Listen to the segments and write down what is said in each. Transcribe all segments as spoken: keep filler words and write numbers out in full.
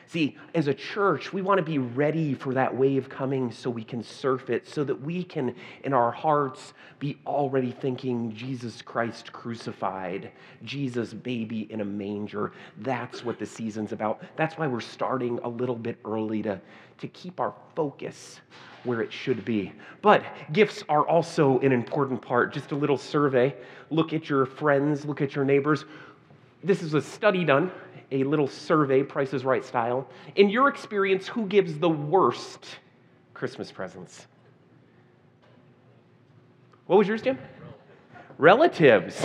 See, as a church, we want to be ready for that wave coming so we can surf it, so that we can, in our hearts, be already thinking Jesus Christ crucified, Jesus baby in a manger. That's what the season's about. That's why we're starting a little bit early to, to keep our focus where it should be. But gifts are also an important part. Just a little survey. Look at your friends, look at your neighbors. This is a study done. A little survey, Price is Right style. In your experience, who gives the worst Christmas presents? What was yours, Jim? Relatives.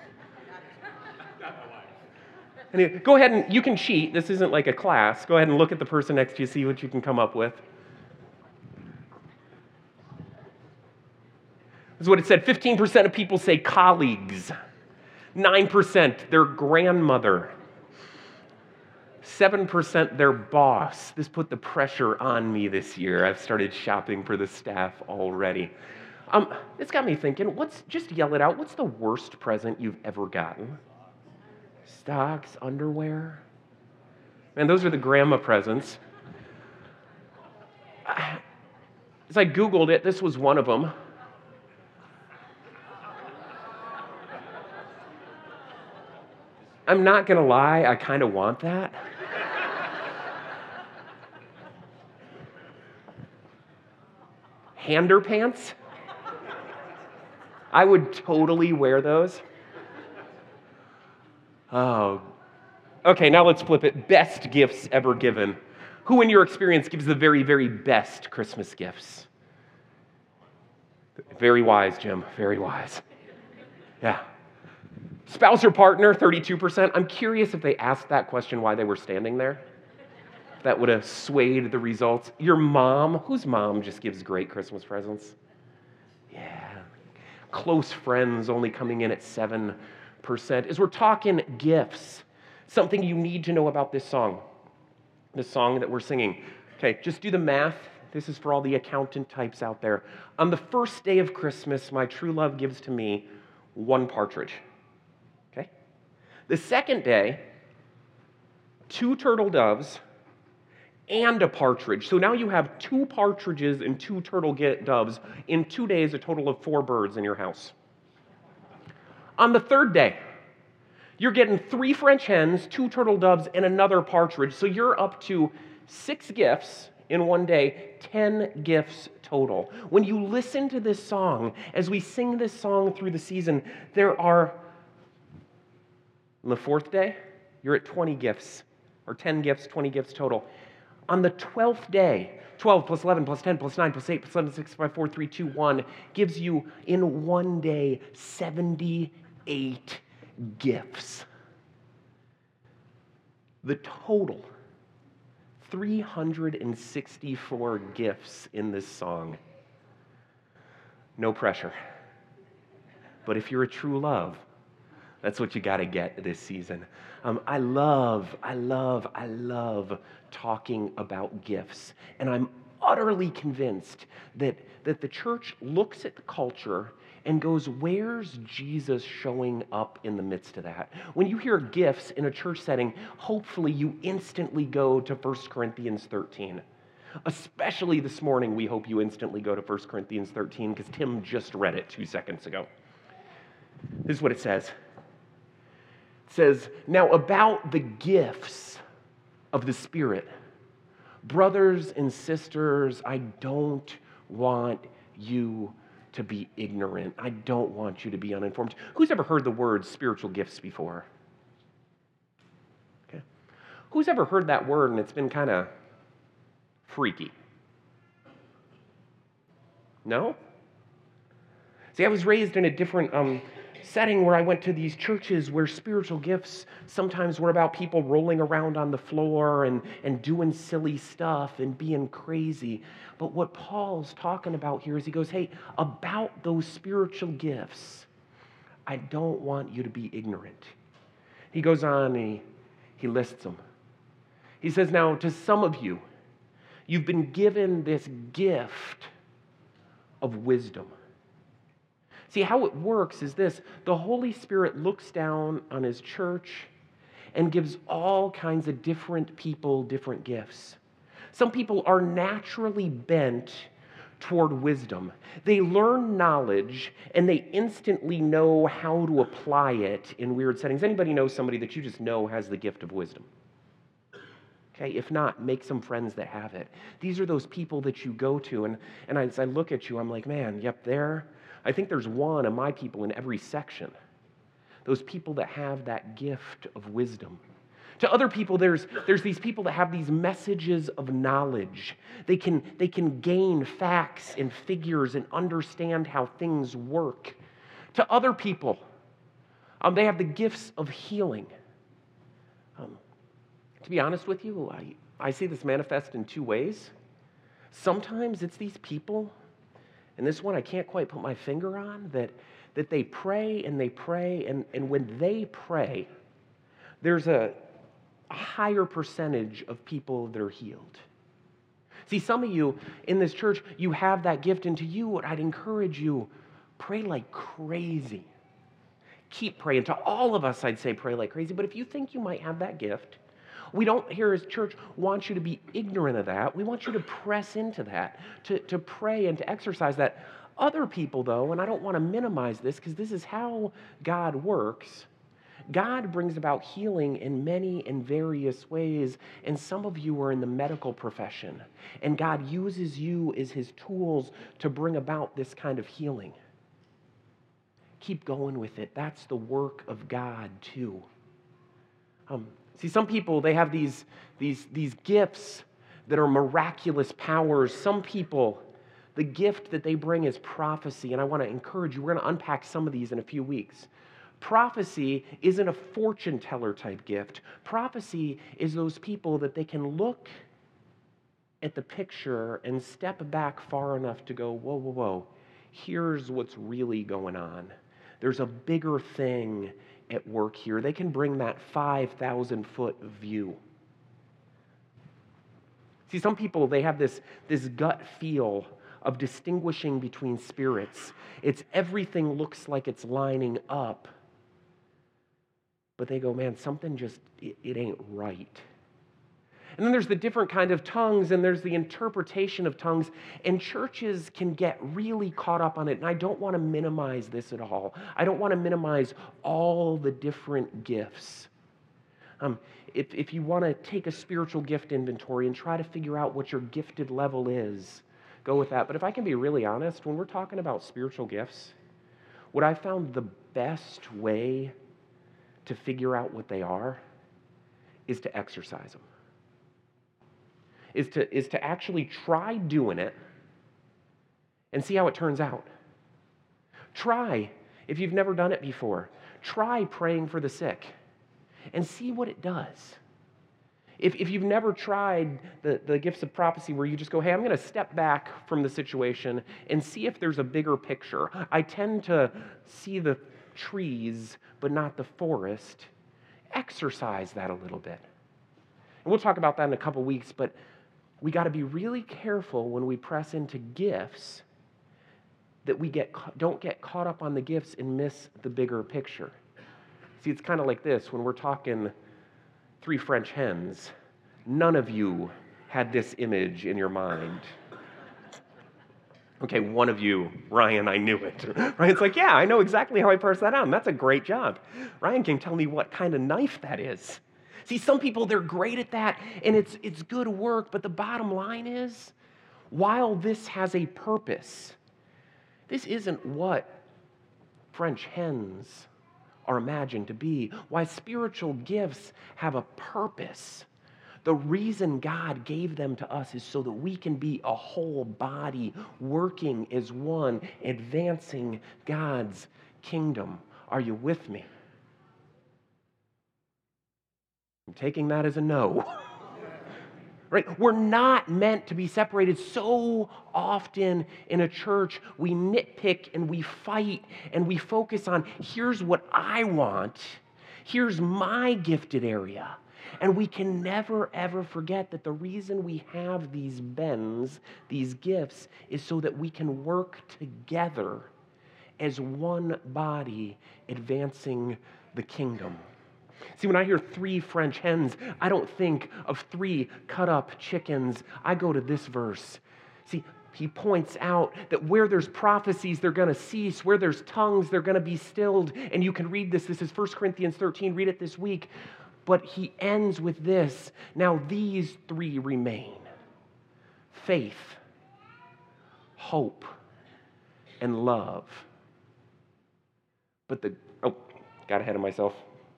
Anyway, go ahead and, you can cheat. This isn't like a class. Go ahead and look at the person next to you, see what you can come up with. This is what it said. fifteen percent of people say colleagues. nine percent their grandmother. seven percent their boss. This put the pressure on me this year. I've started shopping for the staff already. Um, it's got me thinking, what's, just yell it out, what's the worst present you've ever gotten? Socks, underwear? Man, those are the grandma presents. As I Googled it, this was one of them. I'm not going to lie, I kind of want that. Hander pants? I would totally wear those. Oh. Okay, now let's flip it. Best gifts ever given. Who in your experience gives the very, very best Christmas gifts? Very wise, Jim. Very wise. Yeah. Spouse or partner, thirty-two percent. I'm curious if they asked that question why they were standing there. That would have swayed the results. Your mom, whose mom just gives great Christmas presents? Yeah. Close friends only coming in at seven percent. As we're talking gifts, something you need to know about this song, this song that we're singing. Okay, just do the math. This is for all the accountant types out there. On the first day of Christmas, my true love gives to me one partridge. Okay? The second day, two turtle doves and a partridge. So now you have two partridges and two turtle doves. In two days, a total of four birds in your house. On the third day, you're getting three French hens, two turtle doves, and another partridge. So you're up to six gifts in one day, ten gifts total. When you listen to this song, as we sing this song through the season, there are, on the fourth day, you're at twenty gifts, or ten gifts, twenty gifts total. On the twelfth day, twelve plus eleven plus ten plus nine plus eight plus seven, six, five, four, three, two, one gives you in one day seventy-eight gifts. The total, three hundred sixty-four gifts in this song. No pressure. But if you're a true love, that's what you got to get this season. Um, I love, I love, I love talking about gifts. And I'm utterly convinced that, that the church looks at the culture and goes, where's Jesus showing up in the midst of that? When you hear gifts in a church setting, hopefully you instantly go to First Corinthians thirteen. Especially this morning, we hope you instantly go to First Corinthians thirteen because Tim just read it two seconds ago. This is what it says. It says, now about the gifts of the Spirit, brothers and sisters, I don't want you to be ignorant. I don't want you to be uninformed. Who's ever heard the word spiritual gifts before? Okay. Who's ever heard that word and it's been kind of freaky? No? See, I was raised in a different um, setting where I went to these churches where spiritual gifts sometimes were about people rolling around on the floor and, and doing silly stuff and being crazy. But what Paul's talking about here is he goes, hey, about those spiritual gifts, I don't want you to be ignorant. He goes on and he, he lists them. He says, now, to some of you, you've been given this gift of wisdom. See, how it works is this. The Holy Spirit looks down on his church, and gives all kinds of different people different gifts. Some people are naturally bent toward wisdom. They learn knowledge and they instantly know how to apply it in weird settings. Anybody know somebody that you just know has the gift of wisdom? Okay, if not, make some friends that have it. These are those people that you go to, and, and as I look at you, I'm like, man, yep, there. I think there's one of my people in every section. Those people that have that gift of wisdom. To other people, there's, there's these people that have these messages of knowledge. They can, they can gain facts and figures and understand how things work. To other people, um, they have the gifts of healing. Um, to be honest with you, I, I see this manifest in two ways. Sometimes it's these people, and this one I can't quite put my finger on, that, that they pray and they pray, and, and when they pray, there's a a higher percentage of people that are healed. See, some of you in this church, you have that gift, and to you, I'd encourage you, pray like crazy. Keep praying. To all of us, I'd say pray like crazy, but if you think you might have that gift, we don't here as church want you to be ignorant of that. We want you to press into that, to, to pray and to exercise that. Other people, though, and I don't want to minimize this because this is how God works, God brings about healing in many and various ways, and some of you are in the medical profession, and God uses you as his tools to bring about this kind of healing. Keep going with it. That's the work of God, too. Um, see, some people, they have these, these, these gifts that are miraculous powers. Some people, the gift that they bring is prophecy, and I want to encourage you, we're going to unpack some of these in a few weeks. Prophecy isn't a fortune teller type gift. Prophecy is those people that they can look at the picture and step back far enough to go, whoa, whoa, whoa, here's what's really going on. There's a bigger thing at work here. They can bring that five thousand foot view. See, some people, they have this, this gut feel of distinguishing between spirits. It's everything looks like it's lining up. But they go, man, something just, it, it ain't right. And then there's the different kind of tongues, and there's the interpretation of tongues, and churches can get really caught up on it, and I don't want to minimize this at all. I don't want to minimize all the different gifts. Um, if, if you want to take a spiritual gift inventory and try to figure out what your gifted level is, go with that. But if I can be really honest, when we're talking about spiritual gifts, what I found the best way to figure out what they are is to exercise them. Is to, is to actually try doing it and see how it turns out. Try, if you've never done it before, try praying for the sick and see what it does. If, if you've never tried the, the gifts of prophecy where you just go, hey, I'm going to step back from the situation and see if there's a bigger picture. I tend to see the trees, but not the forest. Exercise that a little bit. And we'll talk about that in a couple weeks, but we got to be really careful when we press into gifts that we get don't get caught up on the gifts and miss the bigger picture. See, it's kind of like this. When we're talking three French hens, none of you had this image in your mind. Okay, one of you, Ryan, I knew it. Ryan's like, yeah, I know exactly how I parse that out. And that's a great job. Ryan can tell me what kind of knife that is. See, some people, they're great at that, and it's, it's good work, but the bottom line is, while this has a purpose, this isn't what French hens are imagined to be. Why spiritual gifts have a purpose. The reason God gave them to us is so that we can be a whole body working as one, advancing God's kingdom. Are you with me? I'm taking that as a no. Right? We're not meant to be separated. So often in a church, we nitpick and we fight and we focus on, here's what I want. Here's my gifted area. And we can never, ever forget that the reason we have these bends, these gifts, is so that we can work together as one body advancing the kingdom. See, when I hear three French hens, I don't think of three cut up chickens. I go to this verse. See, he points out that where there's prophecies, they're going to cease. Where there's tongues, they're going to be stilled. And you can read this. This is First Corinthians thirteen. Read it this week. But he ends with this. Now these three remain: faith, hope, and love. But the, oh, got ahead of myself.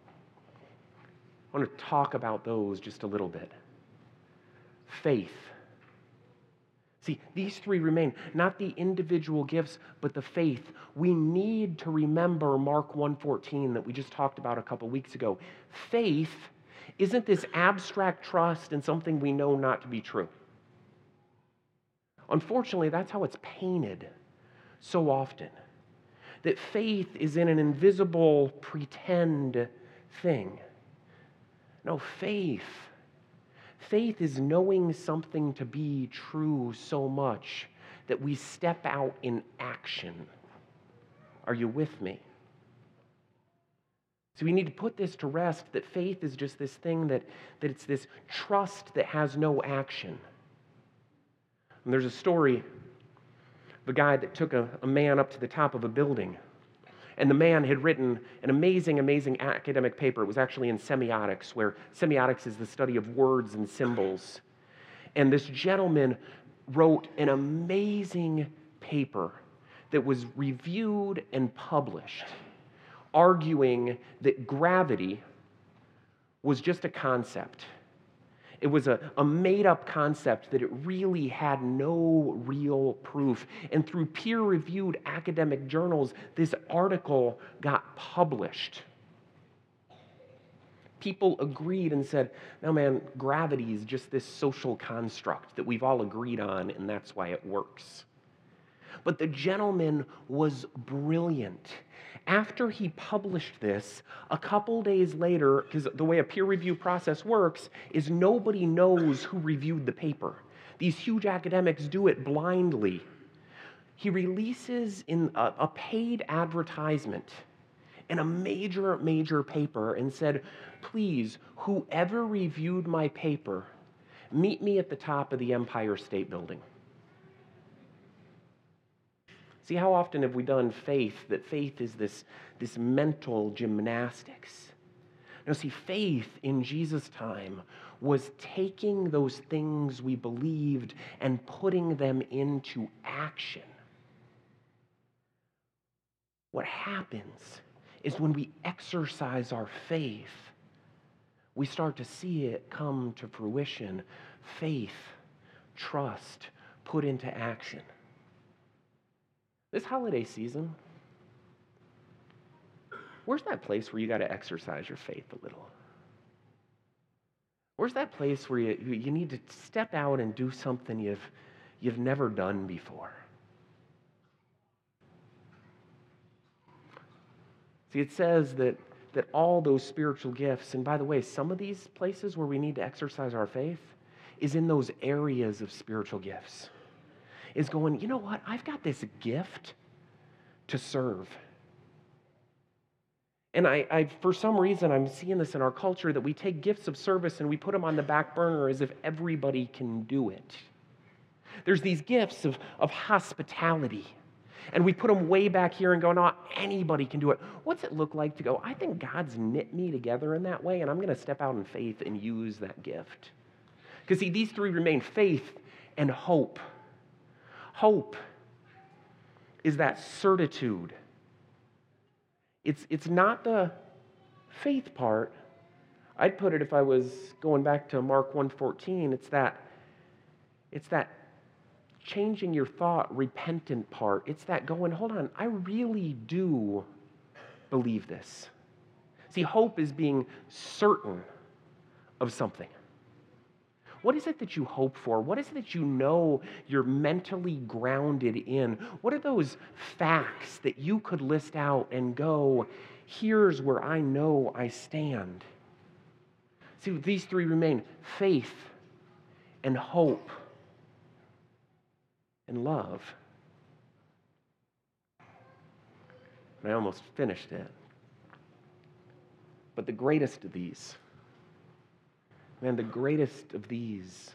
I want to talk about those just a little bit. Faith. See, these three remain, not the individual gifts, but the faith. We need to remember Mark one fourteen that we just talked about a couple weeks ago. Faith isn't this abstract trust in something we know not to be true. Unfortunately, that's how it's painted so often. That faith is in an invisible pretend thing. No, faith. Faith is knowing something to be true so much that we step out in action. Are you with me? So we need to put this to rest, that faith is just this thing that, that it's this trust that has no action. And there's a story of a guy that took a, a man up to the top of a building. And the man had written an amazing, amazing academic paper. It was actually in semiotics, where semiotics is the study of words and symbols. And this gentleman wrote an amazing paper that was reviewed and published, arguing that gravity was just a concept. It was a, a made-up concept that it really had no real proof. And through peer-reviewed academic journals, this article got published. People agreed and said, no, man, gravity is just this social construct that we've all agreed on, and that's why it works. But the gentleman was brilliant. After he published this, a couple days later, because the way a peer review process works is nobody knows who reviewed the paper. These huge academics do it blindly. He releases in a, a paid advertisement in a major, major paper and said, please, whoever reviewed my paper, meet me at the top of the Empire State Building. See, how often have we done faith, that faith is this, this mental gymnastics? Now, see, faith in Jesus' time was taking those things we believed and putting them into action. What happens is when we exercise our faith, we start to see it come to fruition. Faith, trust, put into action. This holiday season, where's that place where you got to exercise your faith a little? Where's that place where you, you need to step out and do something you've, you've never done before? See, it says that, that all those spiritual gifts, and by the way, some of these places where we need to exercise our faith is in those areas of spiritual gifts. Is going, you know what, I've got this gift to serve. And I, I, for some reason, I'm seeing this in our culture that we take gifts of service and we put them on the back burner as if everybody can do it. There's these gifts of, of hospitality, and we put them way back here and go, no, anybody can do it. What's it look like to go, I think God's knit me together in that way, and I'm going to step out in faith and use that gift? Because see, these three remain: faith and hope. Hope is that certitude. It's, it's not the faith part. I'd put it, if I was going back to Mark one fourteen, it's that, it's that changing your thought, repentant part. It's that going, hold on, I really do believe this. See, hope is being certain of something. What is it that you hope for? What is it that you know you're mentally grounded in? What are those facts that you could list out and go, here's where I know I stand? See, these three remain: faith and hope and love. And I almost finished it. But the greatest of these, man, the greatest of these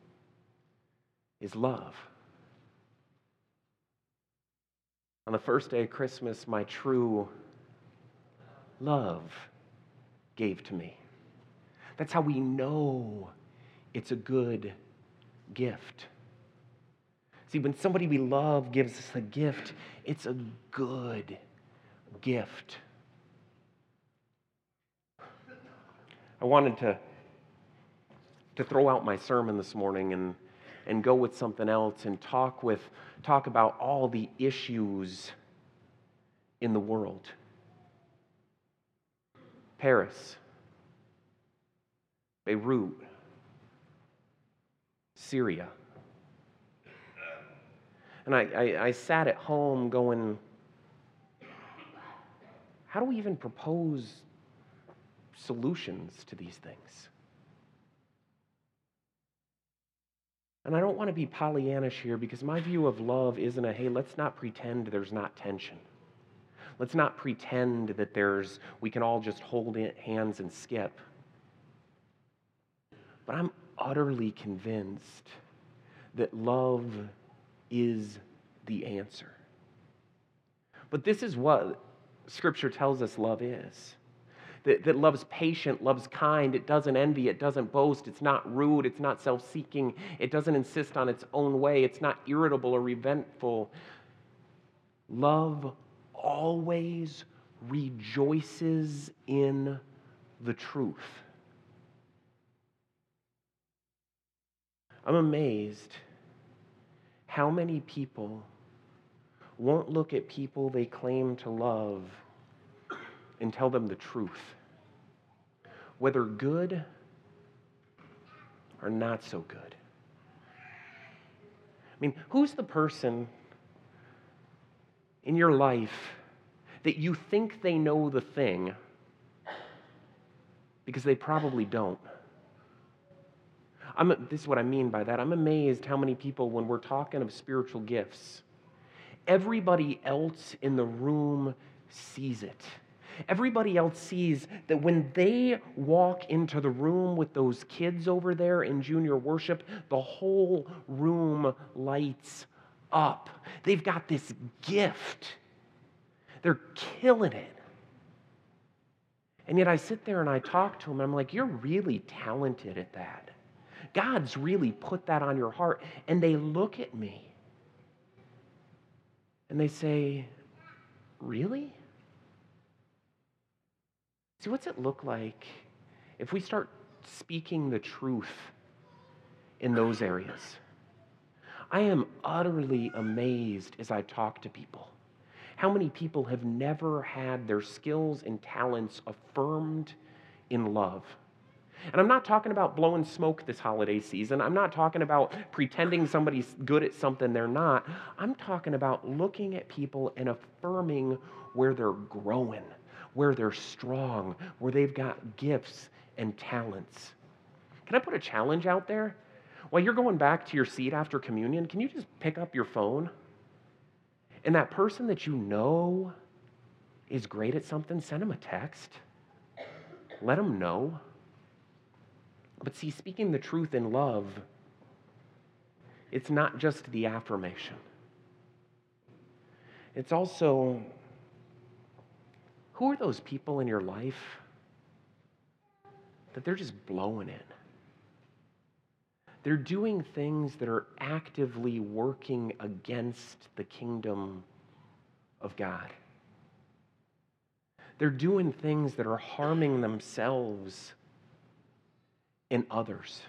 is love. On the first day of Christmas, my true love gave to me. That's how we know it's a good gift. See, when somebody we love gives us a gift, it's a good gift. I wanted to, to throw out my sermon this morning and, and go with something else and talk with talk about all the issues in the world. Paris, Beirut, Syria. And I, I, I sat at home going, how do we even propose solutions to these things? And I don't want to be Pollyannish here because my view of love isn't a, hey, let's not pretend there's not tension. Let's not pretend that there's, we can all just hold it, hands and skip. But I'm utterly convinced that love is the answer. But this is what Scripture tells us love is. That, that love's patient, love's kind, it doesn't envy, it doesn't boast, it's not rude, it's not self-seeking, it doesn't insist on its own way, it's not irritable or resentful. Love always rejoices in the truth. I'm amazed how many people won't look at people they claim to love and tell them the truth, whether good or not so good. I mean, who's the person in your life that you think they know the thing because they probably don't? I'm, this is what I mean by that. I'm amazed how many people, when we're talking of spiritual gifts, everybody else in the room sees it. Everybody else sees that when they walk into the room with those kids over there in junior worship, the whole room lights up. They've got this gift. They're killing it. And yet I sit there and I talk to them and I'm like, you're really talented at that. God's really put that on your heart. And they look at me and they say, really? See, what's it look like if we start speaking the truth in those areas? I am utterly amazed as I talk to people. How many people have never had their skills and talents affirmed in love? And I'm not talking about blowing smoke this holiday season. I'm not talking about pretending somebody's good at something they're not. I'm talking about looking at people and affirming where they're growing, where they're strong, where they've got gifts and talents. Can I put a challenge out there? While you're going back to your seat after communion, can you just pick up your phone? And that person that you know is great at something, send them a text. Let them know. But see, speaking the truth in love, it's not just the affirmation. It's also, who are those people in your life that they're just blowing it? They're doing things that are actively working against the kingdom of God. They're doing things that are harming themselves and others.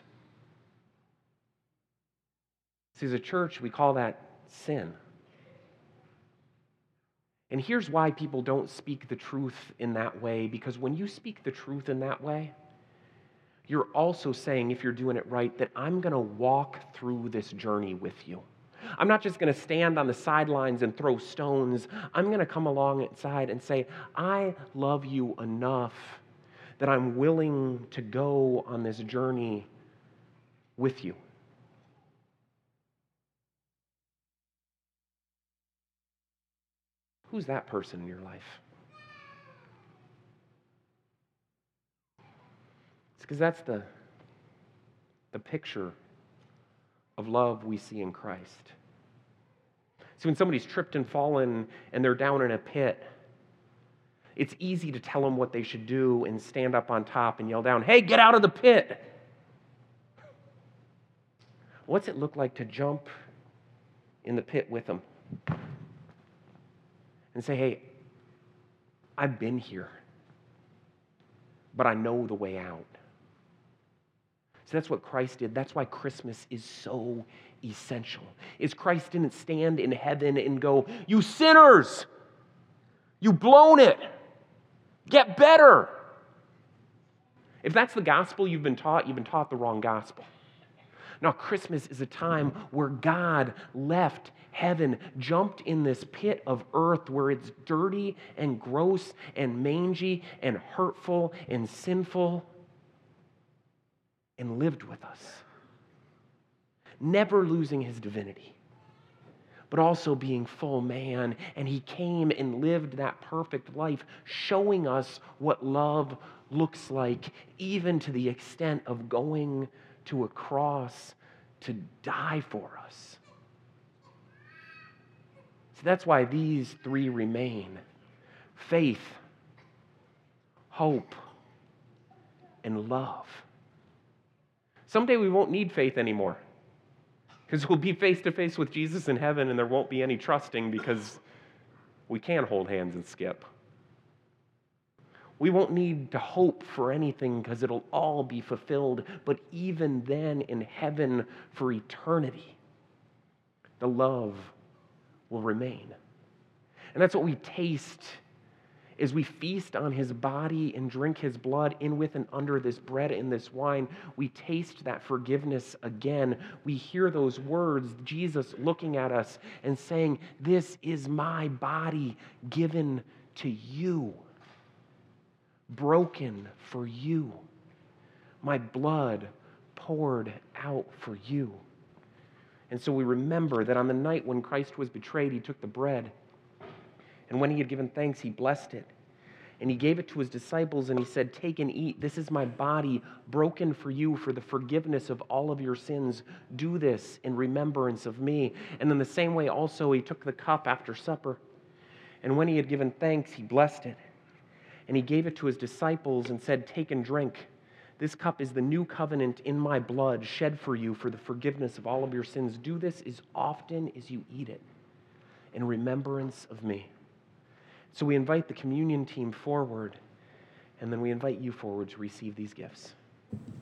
See, as a church, we call that sin. And here's why people don't speak the truth in that way, because when you speak the truth in that way, you're also saying, if you're doing it right, that I'm going to walk through this journey with you. I'm not just going to stand on the sidelines and throw stones. I'm going to come alongside and say, I love you enough that I'm willing to go on this journey with you. Who's that person in your life? Because that's the, the picture of love we see in Christ. So when somebody's tripped and fallen and they're down in a pit, it's easy to tell them what they should do and stand up on top and yell down, "Hey, get out of the pit!" What's it look like to jump in the pit with them and say, "Hey, I've been here, but I know the way out"? So that's what Christ did. That's why Christmas is so essential. Is Christ didn't stand in heaven and go, "You sinners, you've blown it. Get better." If that's the gospel you've been taught, you've been taught the wrong gospel. Now, Christmas is a time where God left heaven, jumped in this pit of earth where it's dirty and gross and mangy and hurtful and sinful, and lived with us, never losing his divinity, but also being full man. And he came and lived that perfect life, showing us what love looks like, even to the extent of going to a cross to die for us. So that's why these three remain: faith, hope, and love. Someday we won't need faith anymore, because we'll be face to face with Jesus in heaven, and there won't be any trusting because we can't hold hands and skip. We won't need to hope for anything because it'll all be fulfilled. But even then, in heaven for eternity, the love will remain. And that's what we taste as we feast on his body and drink his blood in, with, and under this bread and this wine. We taste that forgiveness again. We hear those words, Jesus looking at us and saying, "This is my body given to you, broken for you, my blood poured out for you." And so we remember that on the night when Christ was betrayed, he took the bread, and when he had given thanks, he blessed it, and he gave it to his disciples, and he said, "Take and eat. This is my body broken for you for the forgiveness of all of your sins. Do this in remembrance of me." And in the same way also he took the cup after supper, and when he had given thanks, he blessed it, and he gave it to his disciples and said, "Take and drink. This cup is the new covenant in my blood, shed for you for the forgiveness of all of your sins. Do this as often as you eat it in remembrance of me." So we invite the communion team forward, and then we invite you forward to receive these gifts.